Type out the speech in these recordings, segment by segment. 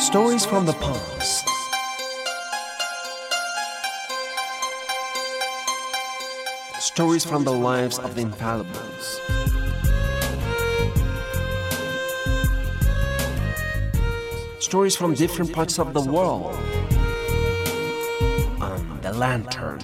Stories from the past. Stories from the lives of the infallibles. Stories from different parts of the world. On The Lantern.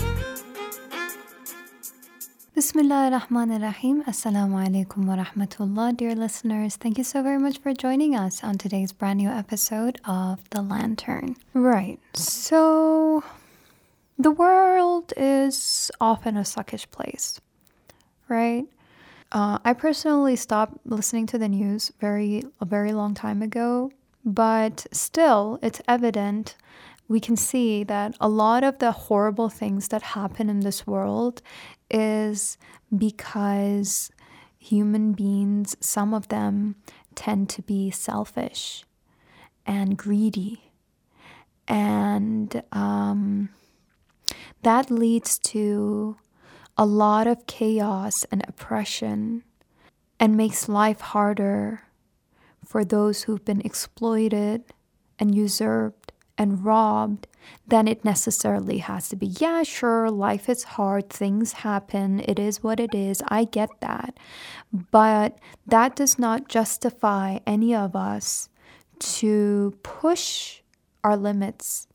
Bismillah ar-Rahman ar-Rahim. Assalamu alaikum wa rahmatullah. Dear listeners, thank you so very much for joining us on today's brand new episode of The Lantern. Right, so the world is often a suckish place, right? I personally stopped listening to the news a very long time ago, but still it's evident. We can see that a lot of the horrible things that happen in this world is because human beings, some of them tend to be selfish and greedy. And that leads to a lot of chaos and oppression and makes life harder for those who've been exploited and usurped and robbed than it necessarily has to be. Yeah, sure, life is hard, things happen, it is what it is, I get that. But that does not justify any of us to push our limits,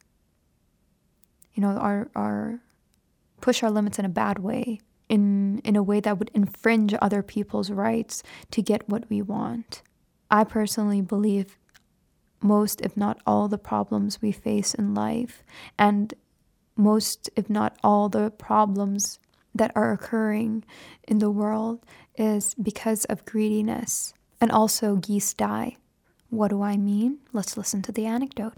push our limits in a bad way, in a way that would infringe other people's rights to get what we want. I personally believe most, if not all, the problems we face in life, and most, if not all, the problems that are occurring in the world is because of greediness. And also, geese die. What do I mean? Let's listen to the anecdote.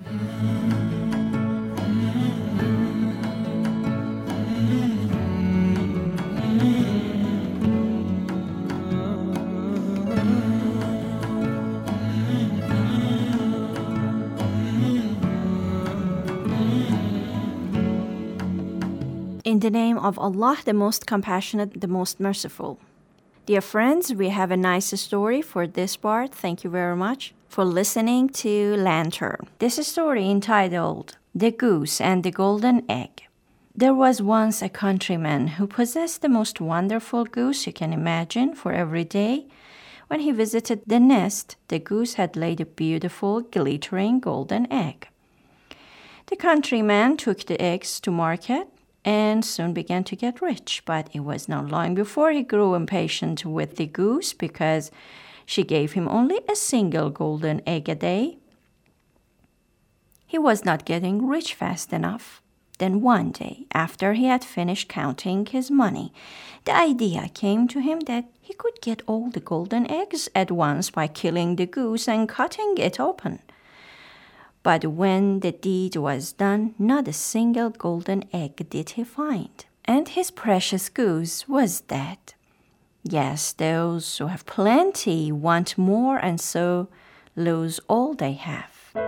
In the name of Allah, the most compassionate, the most merciful. Dear friends, we have a nice story for this part. Thank you very much for listening to Lantern. This story entitled The Goose and the Golden Egg. There was once a countryman who possessed the most wonderful goose you can imagine. For every day, when he visited the nest, the goose had laid a beautiful, glittering golden egg. The countryman took the eggs to market and soon began to get rich. But it was not long before he grew impatient with the goose because she gave him only a single golden egg a day. He was not getting rich fast enough. Then one day, after he had finished counting his money, the idea came to him that he could get all the golden eggs at once by killing the goose and cutting it open. But when the deed was done, not a single golden egg did he find. And his precious goose was dead. Yes, those who have plenty want more and so lose all they have.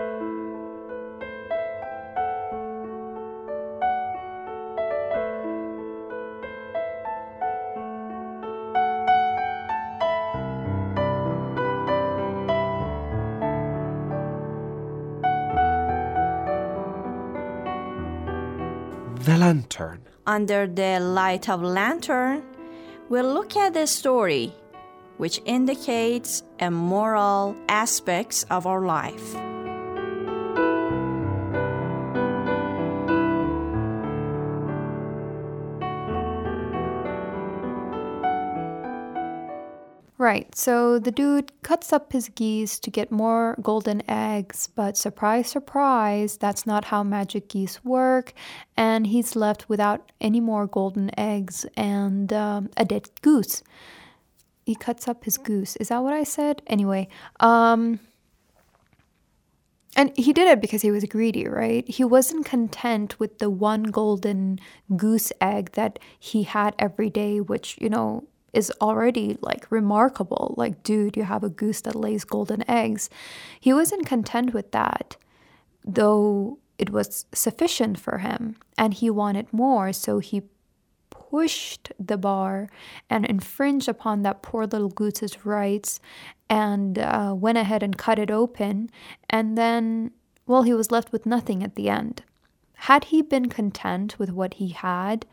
The Lantern. Under the light of lantern, we'll look at the story which indicates a moral aspects of our life. Right, so the dude cuts up his geese to get more golden eggs, but surprise, surprise, that's not how magic geese work, and he's left without any more golden eggs and a dead goose. He cuts up his goose. Is that what I said? Anyway, and he did it because he was greedy, right? He wasn't content with the one golden goose egg that he had every day, which, is already remarkable. Dude, you have a goose that lays golden eggs. He wasn't content with that, though it was sufficient for him, and he wanted more, so he pushed the bar and infringed upon that poor little goose's rights and went ahead and cut it open. And then, well, he was left with nothing at the end. Had he been content with what he had,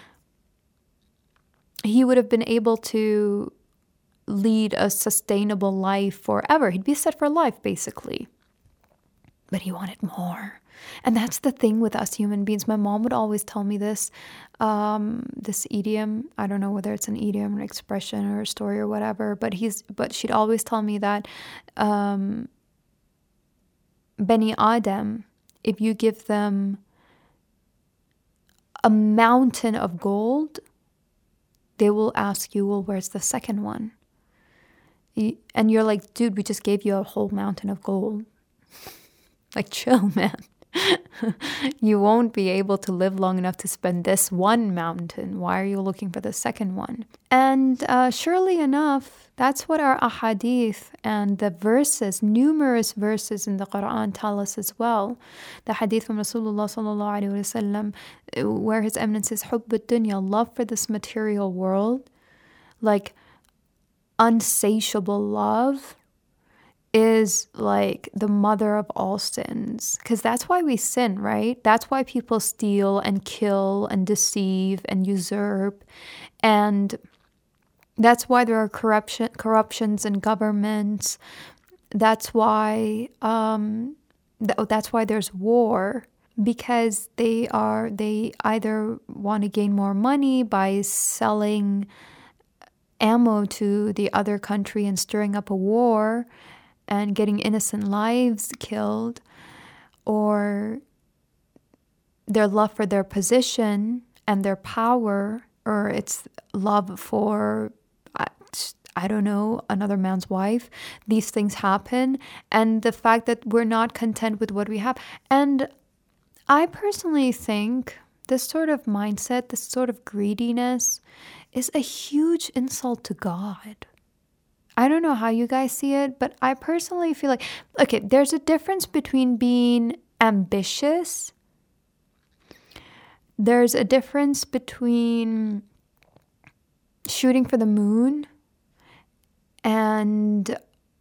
he would have been able to lead a sustainable life forever. He'd be set for life, basically. But he wanted more. And that's the thing with us human beings. My mom would always tell me this idiom. I don't know whether it's an idiom, an expression, or a story or whatever. But she'd always tell me that Bani Adam, if you give them a mountain of gold, they will ask you, well, where's the second one? And you're like, dude, we just gave you a whole mountain of gold. Like, chill, man. You won't be able to live long enough to spend this one mountain. Why are you looking for the second one? And surely enough, that's what our ahadith and the verses, numerous verses in the Quran tell us as well. The hadith from Rasulullah sallallahu alaihi wasallam, where His Eminence says, "Hubb ad-dunya," love for this material world, like unsatiable love, is like the mother of all sins. Because that's why we sin, right? That's why people steal and kill and deceive and usurp. And that's why there are corruptions in governments. That's why that's why there's war. Because they either want to gain more money by selling ammo to the other country and stirring up a war and getting innocent lives killed, or their love for their position and their power, or it's love for, I don't know, another man's wife. These things happen, and the fact that we're not content with what we have. And I personally think this sort of mindset, this sort of greediness, is a huge insult to God. I don't know how you guys see it, but I personally feel like, okay, there's a difference between being ambitious. There's a difference between shooting for the moon and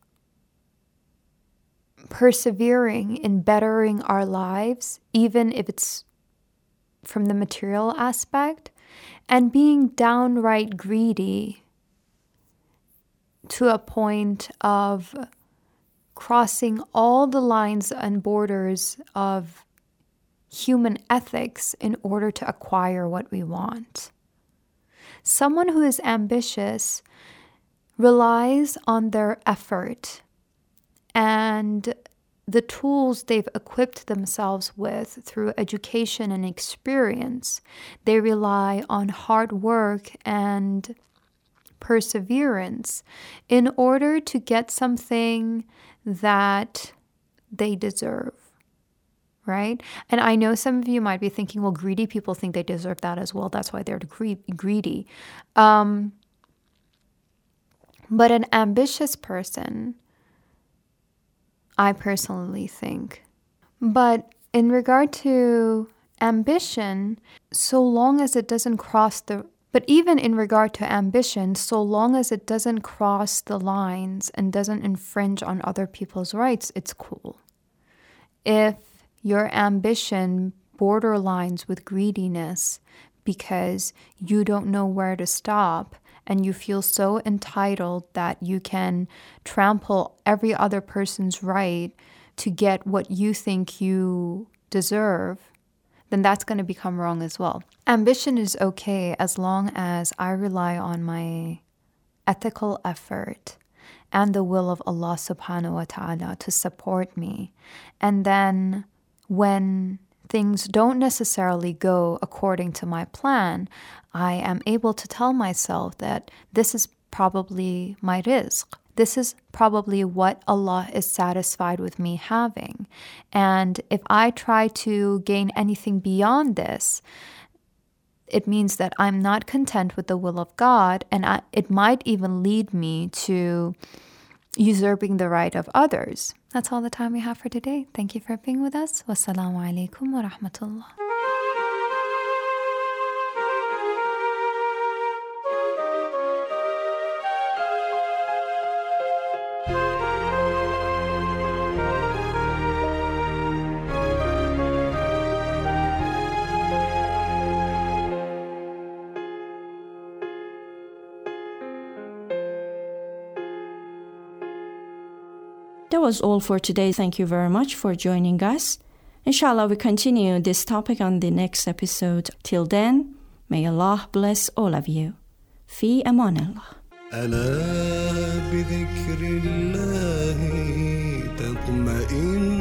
persevering in bettering our lives, even if it's from the material aspect, and being downright greedy to a point of crossing all the lines and borders of human ethics in order to acquire what we want. Someone who is ambitious relies on their effort and the tools they've equipped themselves with through education and experience. They rely on hard work and perseverance in order to get something that they deserve, right? And I know some of you might be thinking, well, greedy people think they deserve that as well. That's why they're greedy. But an ambitious person, I personally think. But in regard to ambition, But even in regard to ambition, so long as it doesn't cross the lines and doesn't infringe on other people's rights, it's cool. If your ambition borderlines with greediness because you don't know where to stop and you feel so entitled that you can trample every other person's right to get what you think you deserve, then that's going to become wrong as well. Ambition is okay as long as I rely on my ethical effort and the will of Allah subhanahu wa ta'ala to support me. And then when things don't necessarily go according to my plan, I am able to tell myself that this is probably my rizq. This is probably what Allah is satisfied with me having. And if I try to gain anything beyond this, it means that I'm not content with the will of God, and it might even lead me to usurping the right of others. That's all the time we have for today. Thank you for being with us. Wassalamu alaikum wa rahmatullah. That was all for today. Thank you very much for joining us. Inshallah, we continue this topic on the next episode. Till then, may Allah bless all of you. في أمان الله. ألا بذكر الله تطمئن